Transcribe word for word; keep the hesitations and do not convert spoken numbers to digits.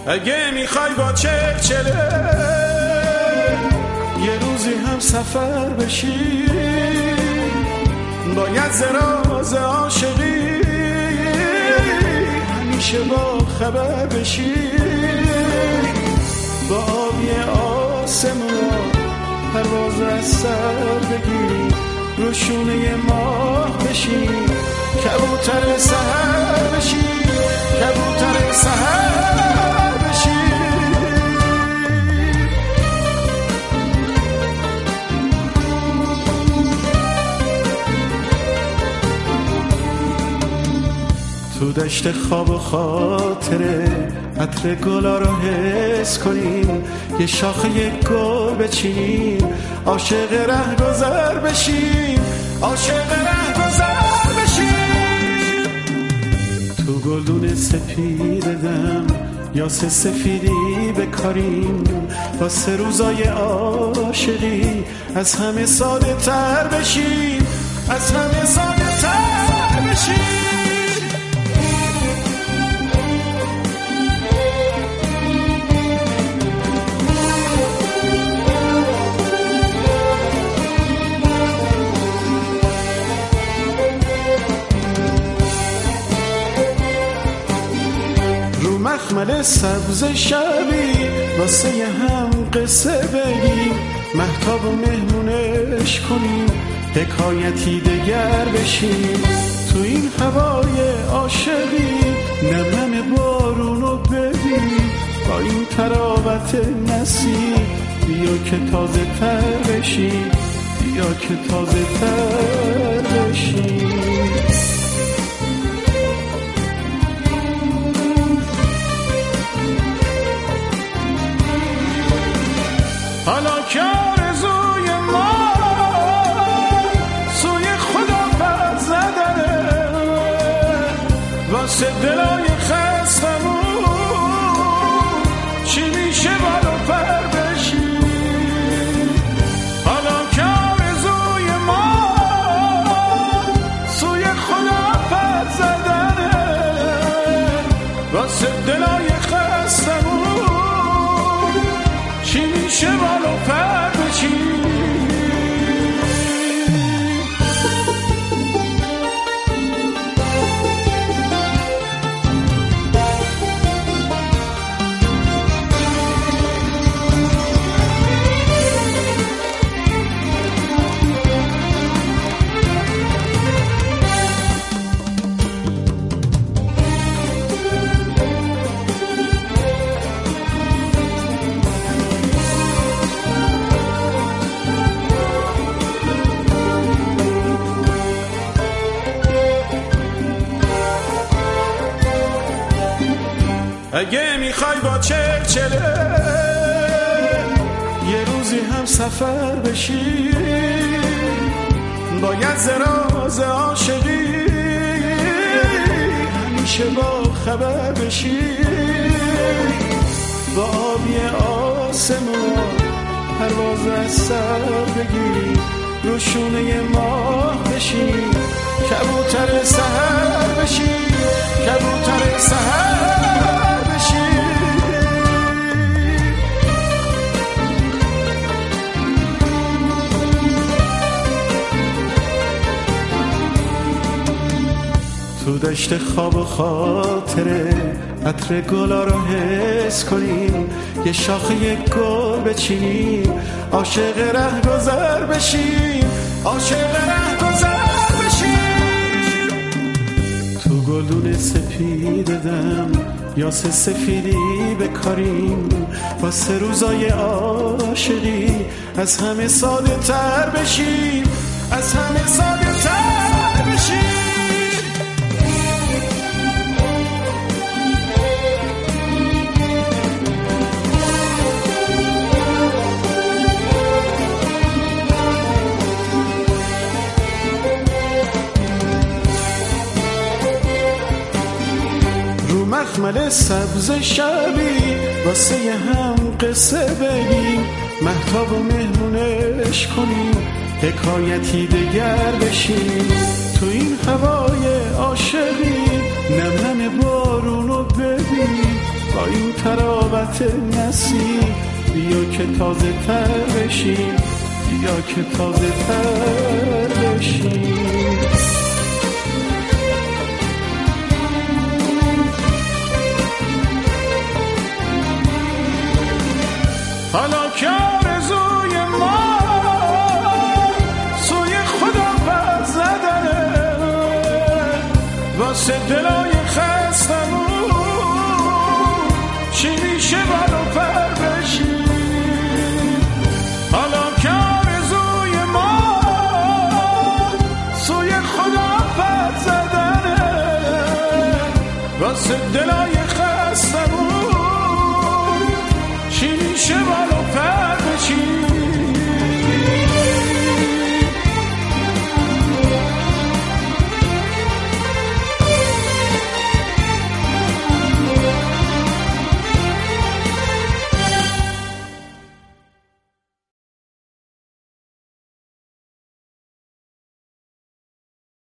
اگه میخوای با چلچله یه روزی هم سفر بشی، باید زراز عاشقی همیشه با خبر بشی، با آبی آسمون پرواز از سر بگیری، رو شونه ماه بشی، کبوتر سحر بشی، کبوتر سحر بشی. تو دشت خواب و خاطره عطر گلا رو حس کنیم، یه شاخه یک گل بچینیم، عاشق ره گذر بشیم، عاشق ره گذر بشیم. تو گلدون سپید دم یاسه سفیدی بکاریم، واسه روزای عاشقی از همه ساده تر بشیم، از همه ساده تر بشیم. مخمل سبز شبی واسه یه هم قصه بگیم، مهتاب و مهمونش کنیم، حکایتی دگر بشیم. تو این هوای عاشقی نمن بارونو ببین، با این تراوت نسیم بیا که تازه تر بشیم، بیا که تازه تر بشیم. حالا که آرزوی ما سوی خدا پر زدنه، واسه دلای خستمون چی میشه بالا پر بشیم. حالا که آرزوی ما سوی خدا پر زدنه، واسه دلای خستمون چی میشه بالا پر بشیم. اگه میخوای با چلچله یه روزی هم سفر بشی، باید زراز عاشقی همیشه با خبر بشی، با آبی آسمون پرواز از سر بگیری، رو شونه ماه بشی، کبوتر سحر بشی، کبوتر سحر. تو دشت خواب و خاطره عطر گلا رو حس کنیم، یه شاخه یک گل بچینیم، عاشق ره گذر بشیم، عاشق ره گذر بشیم. تو گلدون سپید دم یاسه سفیدی بکاریم، واسه روزای عاشقی از همه ساده تر بشیم، از همه ساده تر بشیم. مخمل سبز شبی واسه یه هم قصه بگیم، مهتاب و مهمونش کنیم، حکایتی دگر بشیم. تو این هوای عاشقی نم نم بارونو ببین، پایین تراوت نسیم، بیا که تازه تر بشیم، بیا که تازه تر بشیم. حالا که آرزوی ما سوی خدا پر زدنه، واسه دلای خستمون چی میشه برا پر بشیم. حالا که آرزوی ما سوی خدا پر زدنه، واسه دلای